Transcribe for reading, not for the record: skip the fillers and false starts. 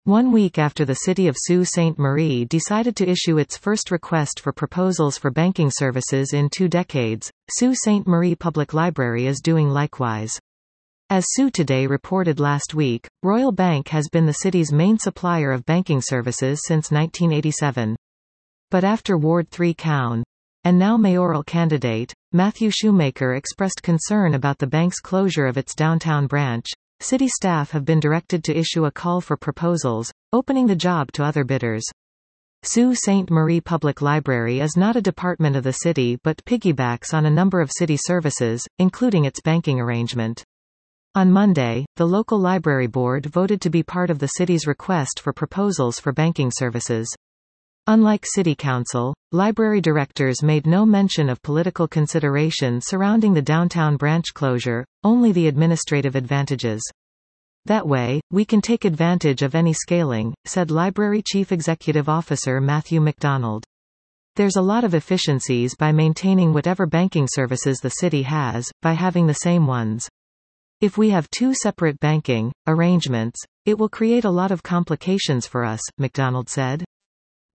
1 week after the city of Sault Ste. Marie decided to issue its first request for proposals for banking services in 2 decades, Sault Ste. Marie Public Library is doing likewise. As Sault Today reported last week, Royal Bank has been the city's main supplier of banking services since 1987. But after Ward 3 Count, and now mayoral candidate, Matthew Shoemaker expressed concern about the bank's closure of its downtown branch, city staff have been directed to issue a call for proposals, opening the job to other bidders. Sault Ste. Marie Public Library is not a department of the city but piggybacks on a number of city services, including its banking arrangement. On Monday, the local library board voted to be part of the city's request for proposals for banking services. Unlike City Council, library directors made no mention of political considerations surrounding the downtown branch closure, only the administrative advantages. That way, we can take advantage of any scaling, said Library Chief Executive Officer Matthew McDonald. There's a lot of efficiencies by maintaining whatever banking services the city has, by having the same ones. If we have 2 separate banking arrangements, it will create a lot of complications for us, McDonald said.